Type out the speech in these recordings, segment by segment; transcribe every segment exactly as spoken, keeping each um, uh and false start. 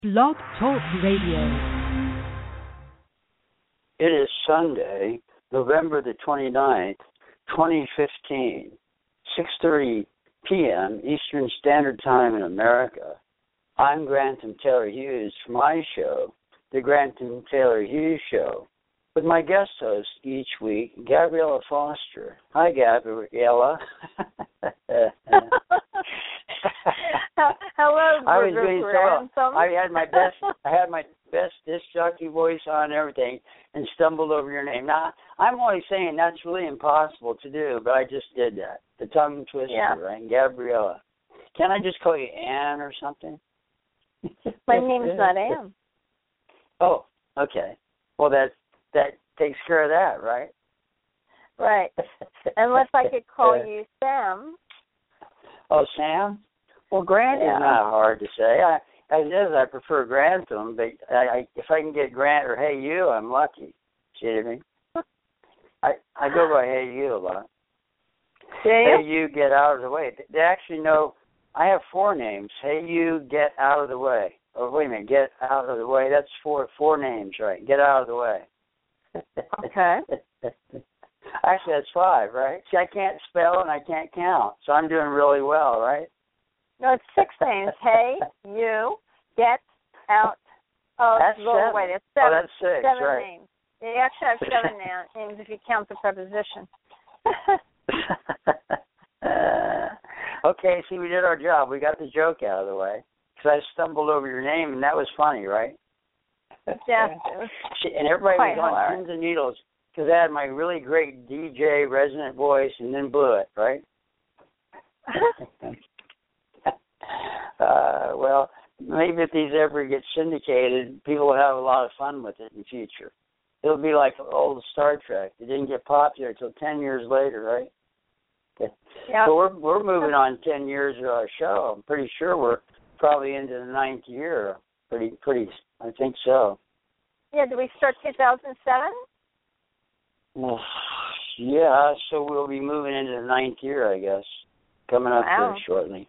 Blog Talk Radio. It is Sunday, November the twenty-ninth, twenty fifteen, six thirty p.m. Eastern Standard Time in America. I'm Grantham Taylor Hughes for my show, The Grantham Taylor Hughes Show, with my guest host each week, Gabriella Foster. Hi, Gabriella. Hello, I was doing so well. I had my best. I had my best disc jockey voice on and everything, and stumbled over your name. Now, I'm only saying that's really impossible to do, but I just did that. The tongue twister, yeah. right? Gabriella. Can I just call you Ann or something? My name's not Ann. Oh, okay. Well, that that takes care of that, right? Right. Unless I could call you Sam. Oh, Sam? Well, Grant yeah. is not hard to say. I, as is, I prefer Grantham, but I, I, if I can get Grant or Hey You, I'm lucky. See what I mean? I, I go by Hey You a lot. Yeah. Hey You, get out of the way. They actually know I have four names. Hey You, get out of the way. Oh, wait a minute, get out of the way. That's four four names, right? Get out of the way. Okay. Actually, that's five, right? See, I can't spell and I can't count, so I'm doing really well, right? No, it's six names. Hey, you, get out of that's the seven. way. That's seven. Oh, that's six, seven right. names. You actually have seven na- names if you count the preposition. uh, okay, see, we did our job. We got the joke out of the way. Because I stumbled over your name, and that was funny, right? Yeah. And everybody Quite was on hilarious. pins and needles because I had my really great D J resonant voice and then blew it, right? uh, well, maybe if these ever get syndicated, people will have a lot of fun with it in the future. It'll be like old Star Trek. It didn't get popular until ten years later, right? Yeah. So we're we're moving on ten years of our show. I'm pretty sure we're probably into the ninth year. Pretty, pretty. I think so. Yeah. Did we start two thousand seven? Well, yeah. So we'll be moving into the ninth year, I guess, coming up Wow. here shortly.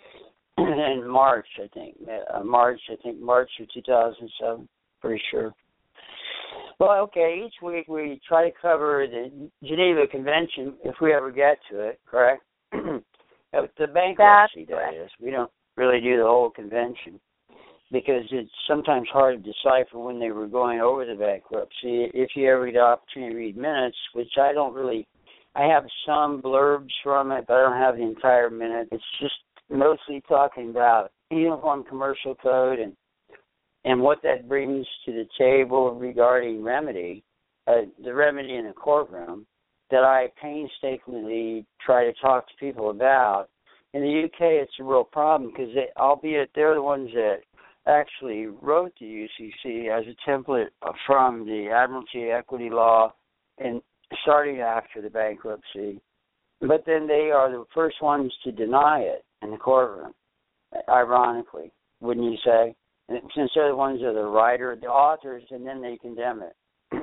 In March, I think. Uh, March, I think March of two thousand seven. Pretty sure. Well, okay. Each week we try to cover the Geneva Convention if we ever get to it. Correct. The bankruptcy, that is. We don't really do the whole convention because it's sometimes hard to decipher when they were going over the bankruptcy. If you ever get the opportunity to read minutes, which I don't really, I have some blurbs from it, but I don't have the entire minute. It's just mostly talking about Uniform Commercial Code and and what that brings to the table regarding remedy, uh, the remedy in the courtroom that I painstakingly try to talk to people about. In the U K, it's a real problem because, they, albeit they're the ones that actually wrote the U C C as a template from the Admiralty Equity Law and starting after the bankruptcy, but then they are the first ones to deny it in the courtroom, ironically, wouldn't you say? And since they're the ones that are the writer, the authors, and then they condemn it.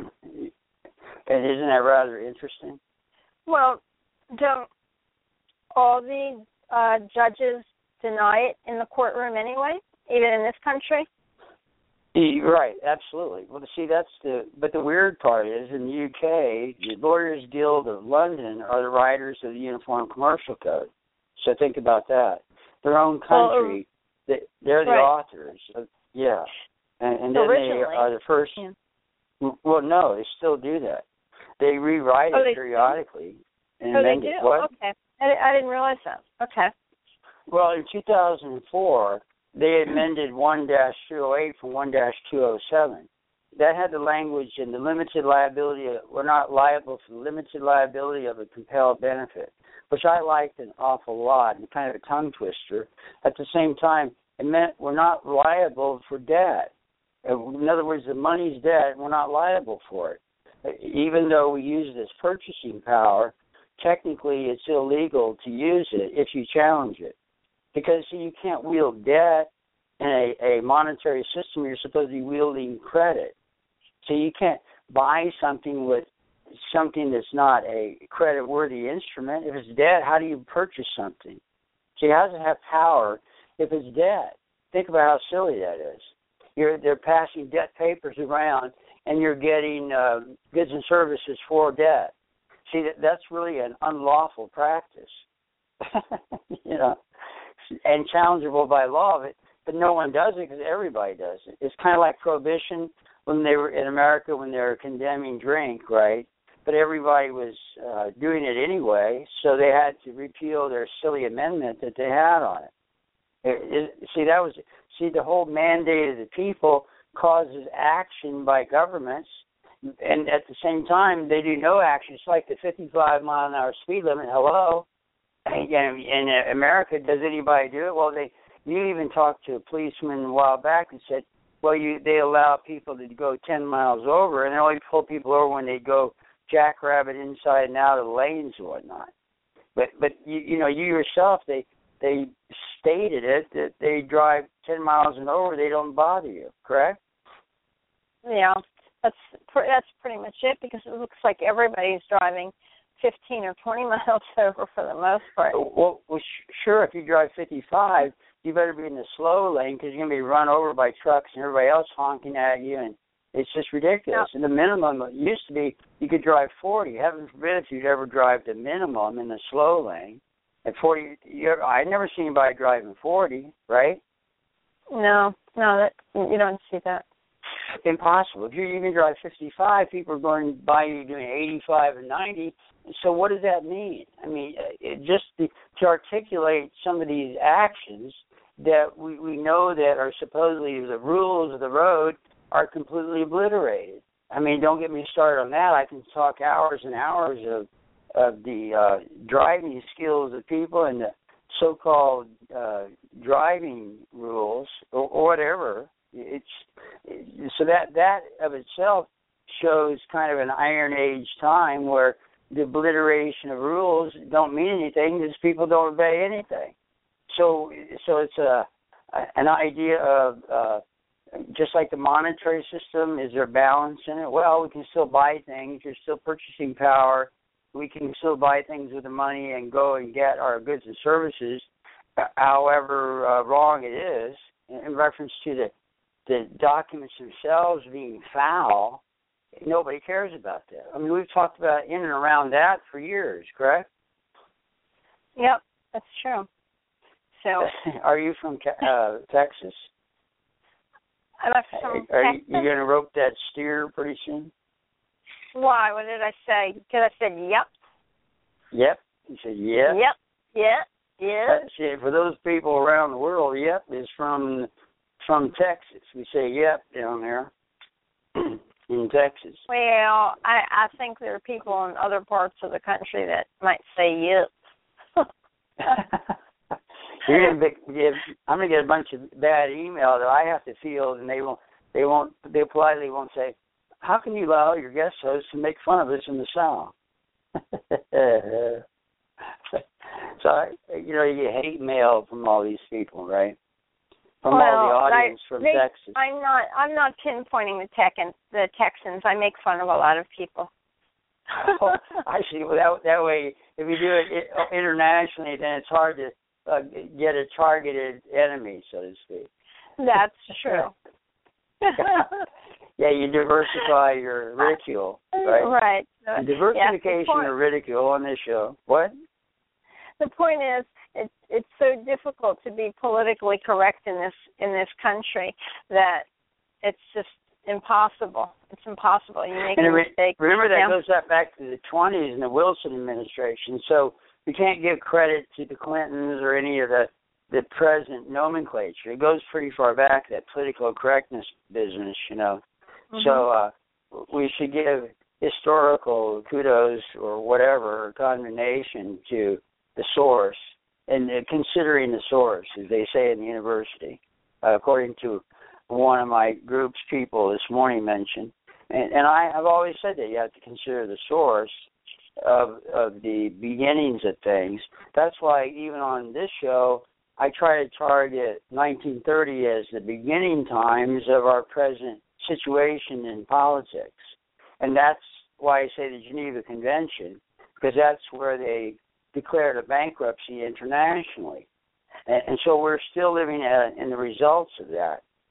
And isn't that rather interesting? Well, don't all the uh, judges deny it in the courtroom anyway, even in this country? Right, absolutely. Well, see, that's the, but the weird part is in the U K, the Lawyers Guild of London are the writers of the Uniform Commercial Code. So think about that. Their own country, well, they, they're the right. authors. Of, yeah. And, and then Originally, they are the first. Yeah. Well, no, they still do that. They rewrite oh, it they periodically. And oh, amend they do? It. What? Okay. I, I didn't realize that. Okay. Well, in two thousand four, they amended one dash two oh eight from one dash two oh seven. That had the language in the limited liability, of, we're not liable for the limited liability of a compelled benefit, which I liked an awful lot and kind of a tongue twister. At the same time, it meant we're not liable for debt. In other words, the money's debt, we're not liable for it. Even though we use this purchasing power, technically it's illegal to use it if you challenge it. Because, see, you can't wield debt in a, a monetary system. You're supposed to be wielding credit. So you can't buy something with something that's not a credit-worthy instrument. If it's debt, how do you purchase something? See, how does it have power if it's debt? Think about how silly that is. You're they're passing debt papers around, and you're getting uh, goods and services for debt. See, that that's really an unlawful practice, you know, and challengeable by law. But, but no one does it because everybody does it. It's kind of like prohibition when they were in America when they were condemning drink, right? But everybody was uh, doing it anyway, so they had to repeal their silly amendment that they had on it. It, it. See, that was see the whole mandate of the people causes action by governments, and at the same time they do no action. It's like the fifty-five mile an hour speed limit. Hello, and in America, does anybody do it? Well, they. You even talked to a policeman a while back and said, well, you they allow people to go ten miles over, and they only pull people over when they go jackrabbit inside and out of the lanes and whatnot. But but you you know you yourself they they stated it that they drive ten miles and over, they don't bother you, correct? Yeah, that's that's pretty much it, because it looks like everybody's driving fifteen or twenty miles over for the most part. Well, well sh- sure, if you drive fifty-five, you better be in the slow lane because you're going to be run over by trucks and everybody else honking at you, and it's just ridiculous. No. And the minimum used to be you could drive forty. Heaven forbid if you'd ever drive the minimum in the slow lane. At forty, you're, I've never seen anybody driving forty, right? No, no, that you don't see that. Impossible. If you you can drive fifty-five, people are going by you doing eighty-five and ninety. So what does that mean? I mean, it just to, to articulate some of these actions that we, we know that are supposedly the rules of the road are completely obliterated. I mean, don't get me started on that. I can talk hours and hours of of the uh, driving skills of people and the so-called uh, driving rules or, or whatever. It's it, so that that of itself shows kind of an Iron Age time where the obliteration of rules don't mean anything because people don't obey anything. So so it's a an idea of uh, just like the monetary system, is there balance in it? Well, we can still buy things. There's still purchasing power. We can still buy things with the money and go and get our goods and services, however uh, wrong it is, in reference to the, the documents themselves being foul. Nobody cares about that. I mean, we've talked about in and around that for years, correct? Yep, that's true. So, are you from uh, Texas? I'm from are, are Texas. you, you going to rope that steer pretty soon? Why? What did I say? Because I said, yep. Yep. You said, yep. Yep. Yep. Yep. See, for those people around the world, yep is from from Texas. We say yep down there in Texas. Well, I, I think there are people in other parts of the country that might say yep. You're gonna be, I'm gonna get a bunch of bad email that I have to field, and they won't. They won't. They politely won't say, "How can you allow your guest host to make fun of us in the South?" So you know, you hate mail from all these people, right? From well, all the audience I, from they, Texas. I'm not. I'm not pinpointing the tech and the Texans. I make fun of a lot of people. Oh, I see. Well, that that way, if you do it internationally, then it's hard to uh, get a targeted enemy, so to speak. That's true. Yeah, you diversify your ridicule, right? Right. And diversification yes, of ridicule on this show. What? The point is, it's it's so difficult to be politically correct in this in this country that it's just impossible. It's impossible. You make and a re- mistake. Remember that yeah. goes back to the twenties and the Wilson administration. So we can't give credit to the Clintons or any of the the present nomenclature. It goes pretty far back, that political correctness business, you know. Mm-hmm. So uh, we should give historical kudos or whatever, or condemnation to the source, and uh, considering the source, as they say in the university, uh, according to one of my group's people this morning mentioned. And, and I have always said that you have to consider the source of of the beginnings of things. That's why even on this show, I try to target nineteen thirty as the beginning times of our present situation in politics. And that's why I say the Geneva Convention, because that's where they declared a bankruptcy internationally. And, and so we're still living at, in the results of that.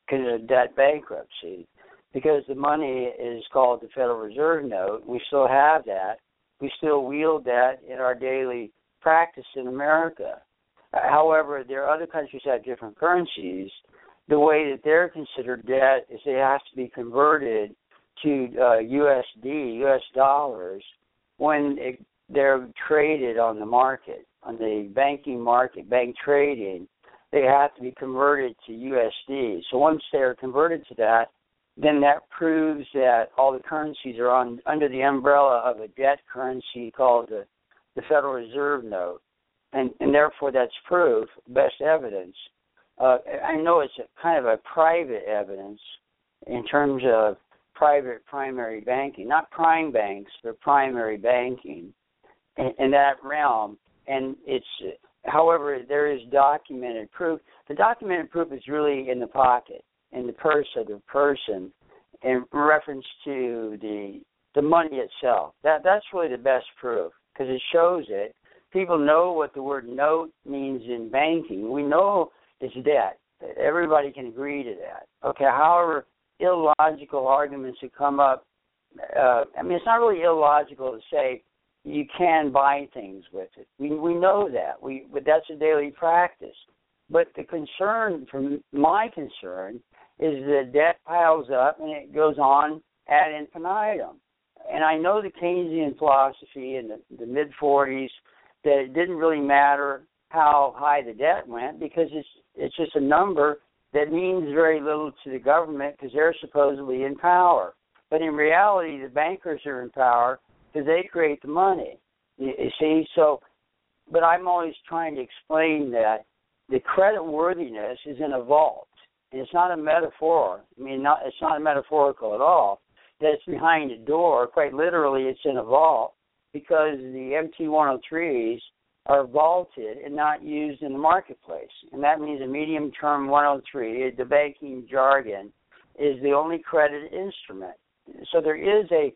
because of debt bankruptcy, because the money is called the Federal Reserve note. We still have that. We still wield that in our daily practice in America. However, there are other countries that have different currencies. The way that they're considered debt is they have to be converted to uh, U S D, U S dollars, when it, they're traded on the market, on the banking market, bank trading. They have to be converted to U S D. So once they're converted to that, then that proves that all the currencies are on under the umbrella of a debt currency called the, the Federal Reserve note. And, and therefore that's proof, best evidence. Uh, I know it's a kind of a private evidence in terms of private primary banking, not prime banks, but primary banking in, in that realm. And it's, however, there is documented proof. The documented proof is really in the pocket, in the purse of the person, in reference to the the money itself. That that's really the best proof because it shows it. People know what the word note means in banking. We know it's debt. Everybody can agree to that. Okay, however, illogical arguments that come up, uh, I mean, it's not really illogical to say you can buy things with it. We we know that. We but that's a daily practice. But the concern, from my concern, is that debt piles up and it goes on ad infinitum. And I know the Keynesian philosophy in the, the mid forties that it didn't really matter how high the debt went because it's it's just a number that means very little to the government because they're supposedly in power. But in reality, the bankers are in power because they create the money. You, you see, so, but I'm always trying to explain that the credit worthiness is in a vault. And it's not a metaphor. I mean, not, it's not metaphorical at all. That it's behind a door. Quite literally, it's in a vault because the M T one oh threes are vaulted and not used in the marketplace. And that means a medium-term one oh three, the banking jargon, is the only credit instrument. So there is a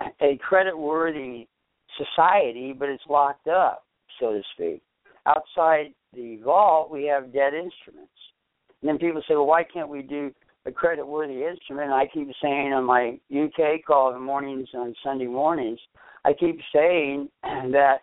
a credit-worthy society, but it's locked up, so to speak. Outside the vault, we have debt instruments. And then people say, well, why can't we do a credit-worthy instrument? And I keep saying on my U K call in the mornings, on Sunday mornings, I keep saying that,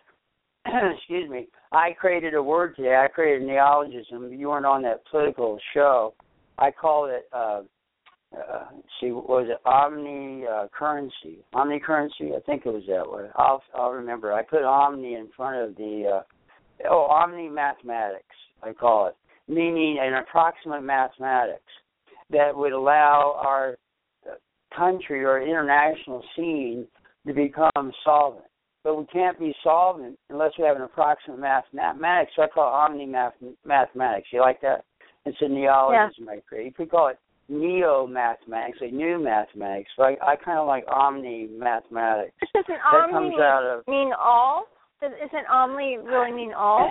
excuse me, I created a word today. I created a neologism. You weren't on that political show. I call it, uh, uh, see, what was it, omni uh, currency? Omni currency? I think it was that way. I'll, I'll remember. I put omni in front of the, uh, oh, omni mathematics, I call it, meaning an approximate mathematics that would allow our country or international scene to become solvent. But we can't be solvent unless we have an approximate mathematics. So I call it omni mathematics. You like that? It's a neologism I create. You could call it neo-mathematics, like new mathematics. But I, I kind of like omni mathematics. Doesn't that omni comes out of, mean all? Does, isn't omni really mean all?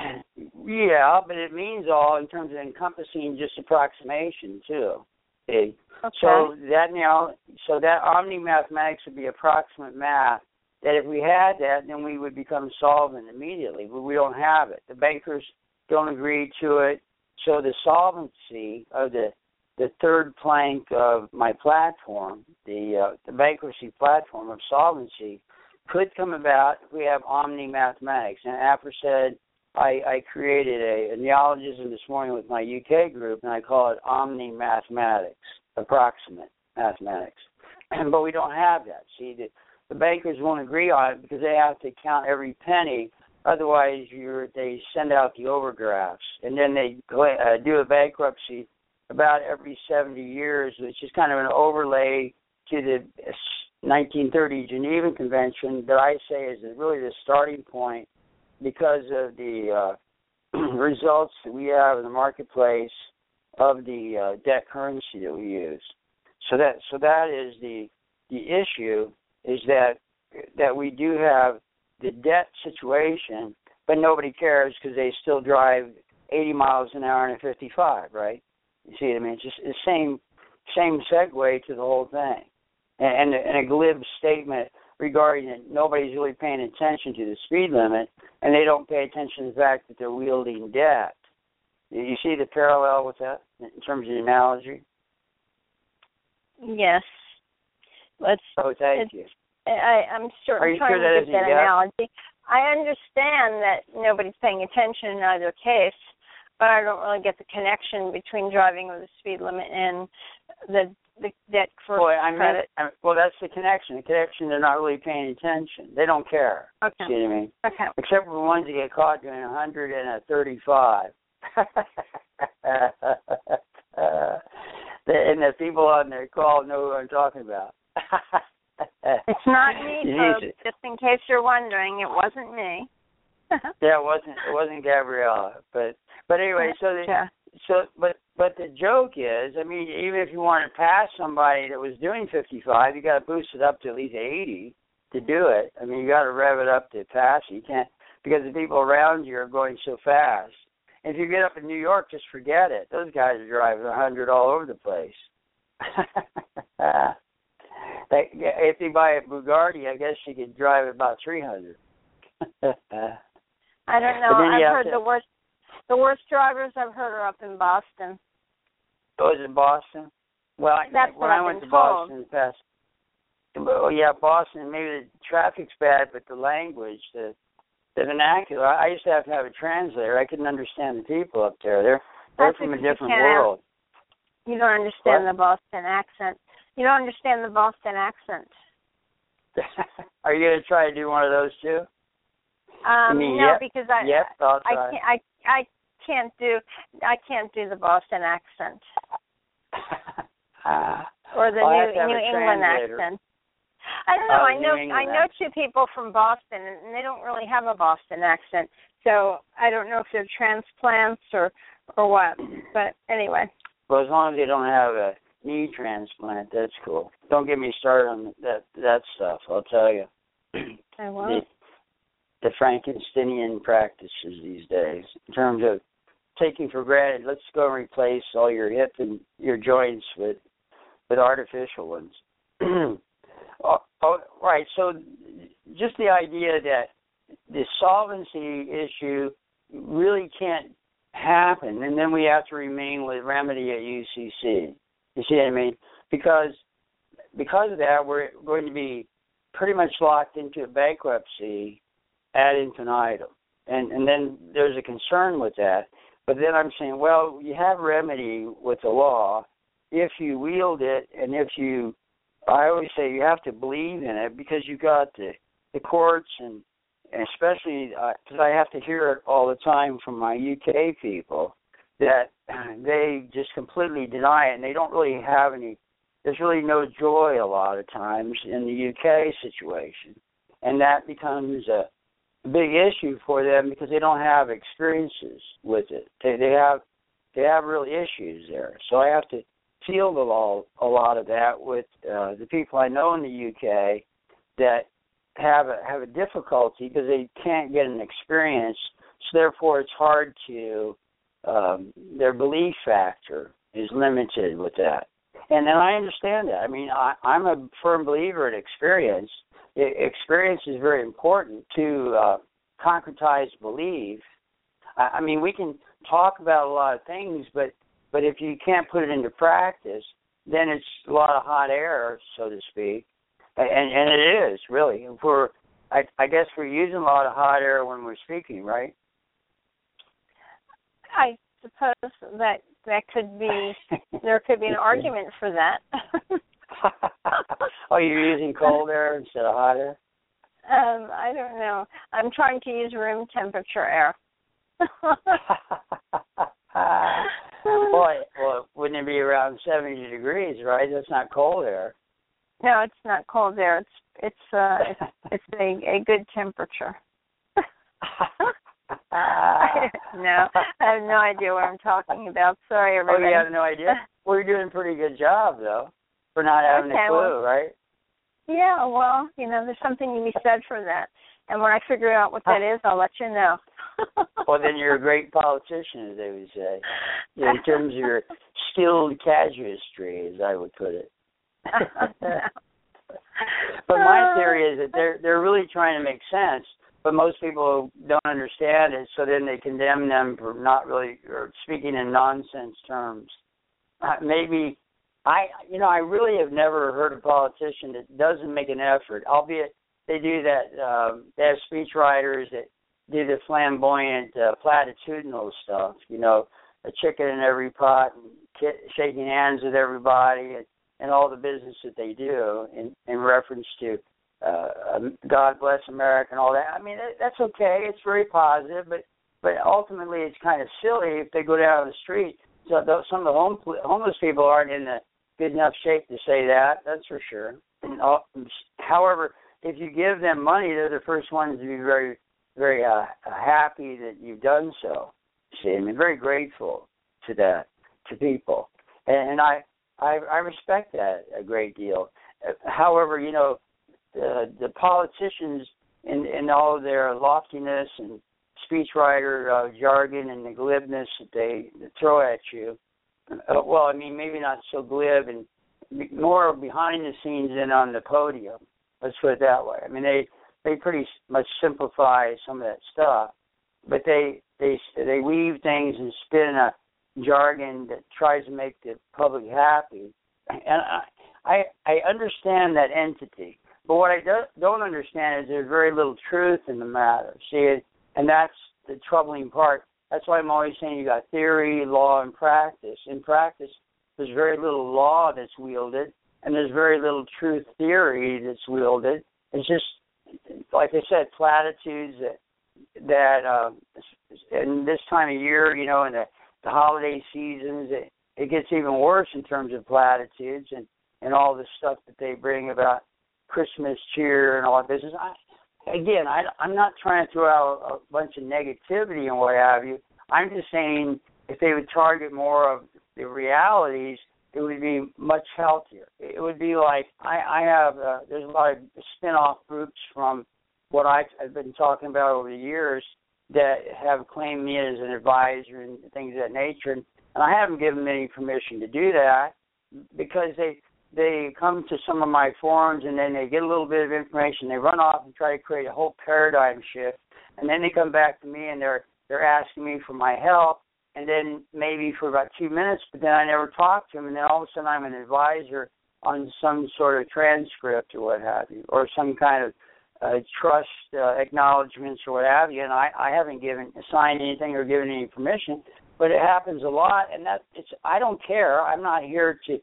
Yeah, but it means all in terms of encompassing just approximation too. Okay. Okay. So that now, so that omni mathematics would be approximate math. That if we had that, then we would become solvent immediately. But we don't have it. The bankers don't agree to it. So the solvency of the the third plank of my platform, the uh, the bankruptcy platform of solvency, could come about if we have omni mathematics. And after said, I, I created a, a neologism this morning with my U K group, and I call it omni mathematics, approximate mathematics. But we don't have that. See, the, the bankers won't agree on it because they have to count every penny. Otherwise, you're, they send out the overdrafts, and then they uh, do a bankruptcy about every seventy years, which is kind of an overlay to the nineteen thirty Geneva Convention that I say is really the starting point because of the uh, results that we have in the marketplace of the uh, debt currency that we use. So that so that is the the issue is that that we do have the debt situation, but nobody cares because they still drive eighty miles an hour in a fifty-five, right? You see what I mean? It's just the same same segue to the whole thing. And, and a glib statement regarding that nobody's really paying attention to the speed limit, and they don't pay attention to the fact that they're wielding debt. You see the parallel with that in terms of the analogy? Yes. Let's. Oh, thank you. I, I'm sure. Are I'm you trying sure that to get that isn't analogy. I understand that nobody's paying attention in either case, but I don't really get the connection between driving with the speed limit and the the debt for well, I mean, credit. I, well, that's the connection. The connection, they're not really paying attention. They don't care. Okay. See what I mean? Okay. Except for the ones that get caught doing a hundred and a thirty-five. uh, and the people on their call know who I'm talking about. It's not me, folks. It. Just in case you're wondering, it wasn't me. Yeah, it wasn't. It wasn't Gabriella. But but anyway, so the, yeah. so but but the joke is, I mean, even if you want to pass somebody that was doing fifty-five, you got to boost it up to at least eighty to do it. I mean, you got to rev it up to pass. You can't, because the people around you are going so fast. And if you get up in New York, just forget it. Those guys are driving a hundred all over the place. They, if they buy a Bugatti, I guess you could drive about three hundred. I don't know. I've heard to, the worst. The worst drivers I've heard are up in Boston. Oh, is it Boston? Well, that's when what I I've went been to told. Boston, past. Well, yeah, Boston. Maybe the traffic's bad, but the language, the the vernacular. I used to have to have a translator. I couldn't understand the people up there. They're they're that's from a you different world. You don't understand what? the Boston accent. You don't understand the Boston accent. Are you going to try to do one of those too? Um, mean, no, yep, because I yep, I'll I try. can't I I can't do I can't do the Boston accent uh, or the I'll New New England translator. accent. I don't know. Oh, I know New I know two people from Boston, and they don't really have a Boston accent. So I don't know if they're transplants or or what. But anyway. Well, as long as they don't have a knee transplant, that's cool. Don't get me started on that that stuff. I'll tell you. I won't. The, the Frankensteinian practices these days, in terms of taking for granted, let's go and replace all your hip and your joints with with artificial ones. oh, oh, right. So, just the idea that the solvency issue really can't happen, and then we have to remain with remedy at U C C. You see what I mean? Because because of that, we're going to be pretty much locked into a bankruptcy ad infinitum. And and then there's a concern with that. But then I'm saying, well, you have remedy with the law if you wield it, and if you, I always say you have to believe in it, because you got the, the courts, and, and especially because uh, I have to hear it all the time from my U K people, that they just completely deny it, and they don't really have any, there's really no joy a lot of times in the U K situation. And that becomes a big issue for them because they don't have experiences with it. They they have they have real issues there. So I have to field a lot, a lot of that with uh, the people I know in the U K that have a, have a difficulty because they can't get an experience. So therefore, it's hard to um, their belief factor is limited with that. And then I understand that. I mean, I, I'm a firm believer in experience. Experience is very important to uh, concretize belief. I, I mean, we can talk about a lot of things, but, but if you can't put it into practice, then it's a lot of hot air, so to speak. And, and it is, really. If we're, I, I guess we're using a lot of hot air when we're speaking, right? I suppose that that could be, there could be an argument for that. Oh, you're using cold air instead of hot air? Um, I don't know. I'm trying to use room temperature air. Boy, well, wouldn't it be around seventy degrees, right? That's not cold air. No, it's not cold air. It's it's uh it's, it's a, a good temperature. No, I have no idea what I'm talking about. Sorry, everybody. Oh, you have no idea? Well, you're doing a pretty good job, though, for not having okay, a clue, well, right? Yeah, well, you know, there's something to be said for that. And when I figure out what that is, I'll let you know. Well, then you're a great politician, as they would say, in terms of your skilled casuistry, as I would put it. But my theory is that they're they're really trying to make sense, but most people don't understand it, so then they condemn them for not really, or speaking in nonsense terms. Uh, maybe I, you know, I really have never heard a politician that doesn't make an effort, albeit they do that, um, they have speechwriters that do the flamboyant, uh, platitudinal stuff, you know, a chicken in every pot and ki- shaking hands with everybody and, and all the business that they do in, in reference to uh, um, God bless America and all that. I mean, that, that's okay. It's very positive, but, but ultimately it's kind of silly if they go down the street. So those, some of the home, homeless people aren't in the good enough shape to say that, that's for sure. And, uh, however, if you give them money, they're the first ones to be very, very uh, happy that you've done so. See, I mean, very grateful to that, to people. And, and I, I, I respect that a great deal. However, you know, the, the politicians in, in all of their loftiness and speechwriter uh, jargon and the glibness that they throw at you, uh, well, I mean, maybe not so glib and more behind the scenes than on the podium. Let's put it that way. I mean, they, they pretty much simplify some of that stuff, but they they they weave things and spin a jargon that tries to make the public happy. And I I, I understand that entity, but what I do, don't understand is there's very little truth in the matter. See, and that's the troubling part. That's why I'm always saying you got theory, law, and practice. In practice, there's very little law that's wielded, and there's very little truth theory that's wielded. It's just, like I said, platitudes that, that uh, in this time of year, you know, in the, the holiday seasons, it, it gets even worse in terms of platitudes and, and all the stuff that they bring about Christmas cheer and all that business. I, again, I, I'm not trying to throw out a bunch of negativity and what have you. I'm just saying if they would target more of the realities, it would be much healthier. It would be like I, I have, uh, there's a lot of spin-off groups from what I've, I've been talking about over the years that have claimed me as an advisor and things of that nature. And, and I haven't given them any permission to do that because they they come to some of my forums and then they get a little bit of information. They run off and try to create a whole paradigm shift. And then they come back to me and they're they're asking me for my help. And then maybe for about two minutes, but then I never talk to them. And then all of a sudden I'm an advisor on some sort of transcript or what have you, or some kind of uh, trust uh, acknowledgments or what have you. And I, I haven't given signed anything or given any permission, but it happens a lot. And that it's I don't care. I'm not here to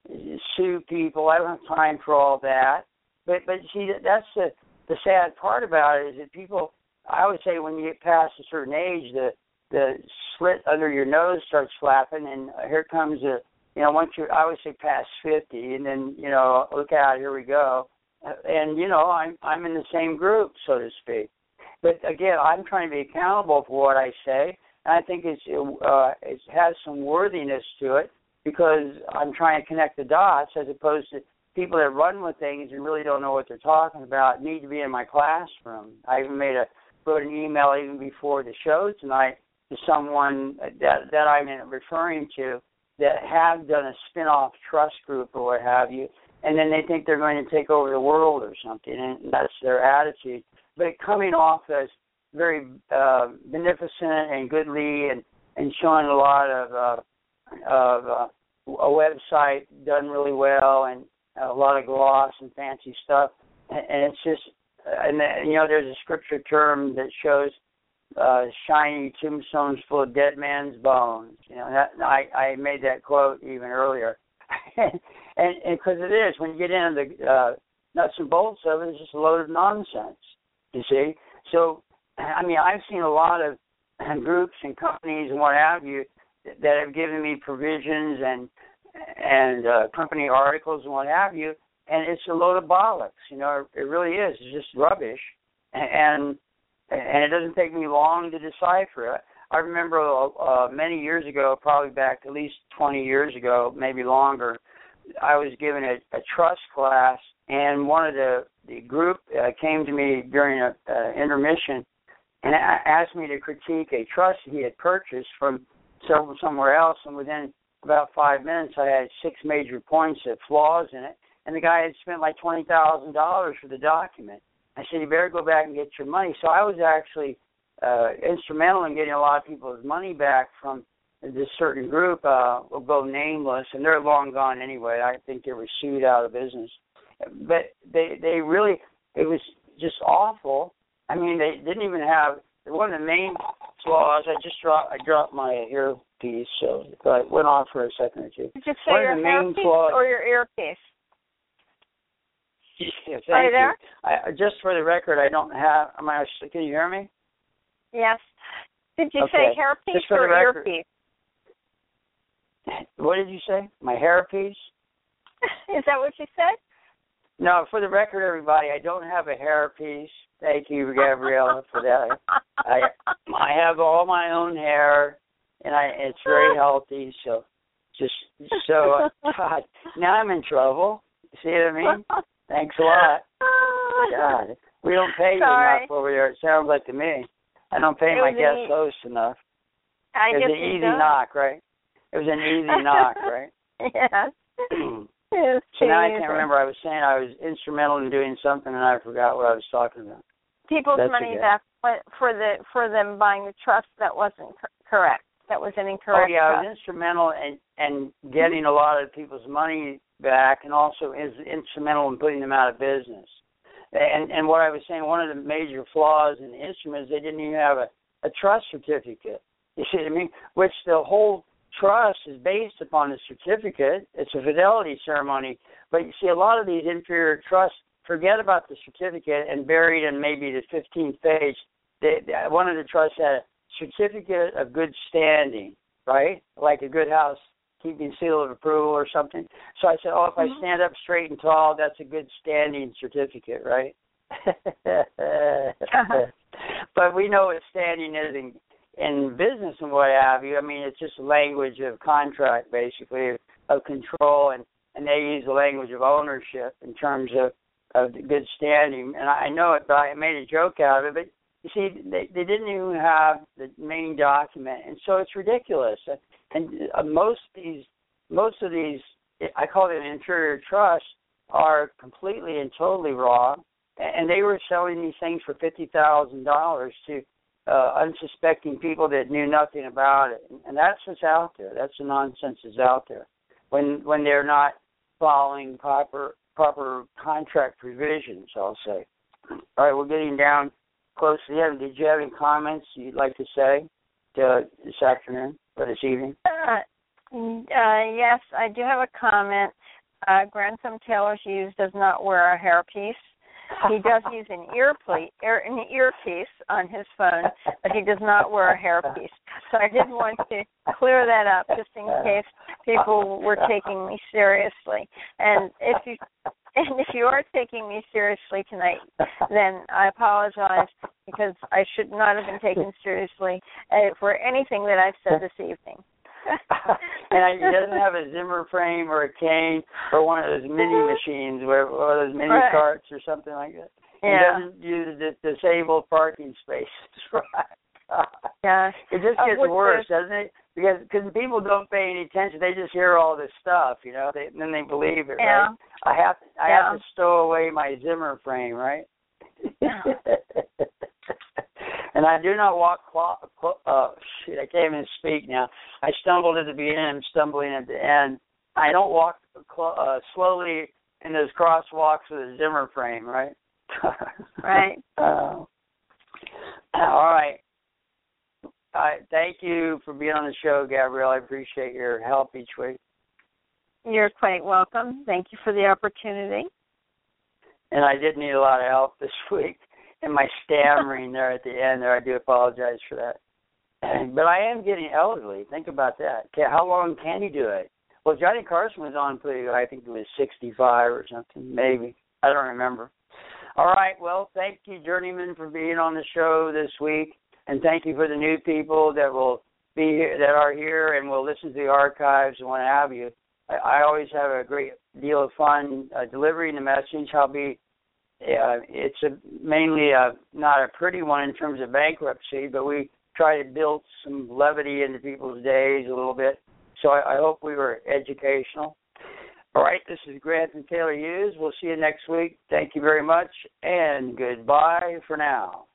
sue people. I don't have time for all that. But but see, that's the the sad part about it is that people. I always say when you get past a certain age, the the slit under your nose starts flapping, and here comes a, you know, once you're, I always say past fifty, and then, you know, look out, here we go. And, you know, I'm I'm in the same group, so to speak. But, again, I'm trying to be accountable for what I say, and I think it's, uh, it has some worthiness to it because I'm trying to connect the dots as opposed to people that run with things and really don't know what they're talking about need to be in my classroom. I even made a, wrote an email even before the show tonight to someone that that I'm referring to that have done a spin-off trust group or what have you, and then they think they're going to take over the world or something, and that's their attitude. But coming off as very uh, beneficent and goodly and, and showing a lot of, uh, of uh, a website done really well and a lot of gloss and fancy stuff, and, and it's just, and then, you know, there's a scripture term that shows Uh, shiny tombstones full of dead man's bones. You know, that, I, I made that quote even earlier. and because it is, when you get into the uh, nuts and bolts of it, it's just a load of nonsense, you see. So, I mean, I've seen a lot of groups and companies and what have you that have given me provisions and and uh, company articles and what have you, and it's a load of bollocks. You know, it really is. It's just rubbish. And And it doesn't take me long to decipher it. I remember uh, many years ago, probably back at least twenty years ago, maybe longer, I was given a, a trust class, and one of the, the group uh, came to me during an uh, intermission and asked me to critique a trust he had purchased from some, somewhere else, and within about five minutes I had six major points of flaws in it, and the guy had spent like twenty thousand dollars for the document. I said, you better go back and get your money. So I was actually uh, instrumental in getting a lot of people's money back from this certain group uh, will go nameless, and they're long gone anyway. I think they were sued out of business. But they they really, it was just awful. I mean, they didn't even have, one of the main flaws, I just dropped, I dropped my earpiece, so I went off for a second or two. Did you say one your of the main hairpiece flaws, or your earpiece? Yeah, thank Are you there? I, just for the record, I don't have, am I, can you hear me? Yes. Did you Okay. say hairpiece Just for or the record. earpiece? What did you say? My hairpiece? Is that what you said? No, for the record, everybody, I don't have a hairpiece. Thank you, Gabriella, for that. I I have all my own hair, and I it's very healthy. So, just so God, now I'm in trouble. See what I mean? Thanks a lot. God, we don't pay you Sorry. enough over there. It sounds like to me. I don't pay It my was guest an e- host enough. I it was guess an you easy don't. knock, right? It was an easy knock, right? Yes. It's So now I easy. can't remember. I was saying I was instrumental in doing something, and I forgot what I was talking about. People's That's money okay. back for the for them buying the trust that wasn't cor- correct. That was an incorrect. Oh yeah, I trust. was instrumental in, in getting a lot of people's money back, and also is instrumental in putting them out of business. And and what I was saying, one of the major flaws in the instrument is they didn't even have a, a trust certificate. You see what I mean? Which the whole trust is based upon the certificate. It's a fidelity ceremony. But you see, a lot of these inferior trusts forget about the certificate, and buried in maybe the fifteenth page, they, they, one of the trusts had a certificate of good standing, right? Like a good house keeping seal of approval or something. So I said, oh, if Mm-hmm. I stand up straight and tall, that's a good standing certificate, right? But we know what standing is in, in business and what have you. I mean, it's just a language of contract, basically, of, of control, and, and they use the language of ownership in terms of, of the good standing. And I know it, but I made a joke out of it. But you see, they, they didn't even have the main document, and so it's ridiculous. And uh, most of these, most of these, I call it an inferior trust, are completely and totally wrong. And they were selling these things for fifty thousand dollars to uh, unsuspecting people that knew nothing about it. And that's what's out there. That's the nonsense that's out there. When when they're not following proper proper contract provisions, I'll say. All right, we're getting down close to the end. Did you have any comments you'd like to say to this afternoon or this evening? Uh, uh, yes, I do have a comment. Uh, Grantham Taylor Hughes does not wear a hairpiece. He does use an earpiece, ear, an earpiece on his phone, but he does not wear a hairpiece. So I did want to clear that up, just in case people were taking me seriously. And if you and if you are taking me seriously tonight, then I apologize, because I should not have been taken seriously uh, for anything that I've said this evening. And he doesn't have a Zimmer frame or a cane or one of those mini machines, where, or those mini Right. carts or something like that. Yeah. He doesn't use the disabled parking spaces. Right. Yeah. It just Uh, gets what's worse, the- doesn't it? Because cause people don't pay any attention. They just hear all this stuff, you know, they, and then they believe it, Yeah. right? I have to, I Yeah. have to stow away my Zimmer frame, right? Yeah. And I do not walk, clo- clo- oh, shit, I can't even speak now. I stumbled at the beginning, I'm stumbling at the end. I don't walk cl- uh, slowly in those crosswalks with a Zimmer frame, right? Right. Uh, all right. I thank you for being on the show, Gabrielle. I appreciate your help each week. You're quite welcome. Thank you for the opportunity. And I did need a lot of help this week. And my stammering there at the end there, I do apologize for that. But I am getting elderly. Think about that. How long can you do it? Well, Johnny Carson was on pretty good. I think it was sixty-five or something, maybe. I don't remember. All right. Well, thank you, Journeyman, for being on the show this week. And thank you for the new people that will be here, that are here and will listen to the archives and what have you. I, I always have a great deal of fun uh, delivering the message. I'll be Uh, it's a, mainly a, not a pretty one in terms of bankruptcy, but we try to build some levity into people's days a little bit. So I, I hope we were educational. All right, this is Grantham Taylor Hughes. We'll see you next week. Thank you very much, and goodbye for now.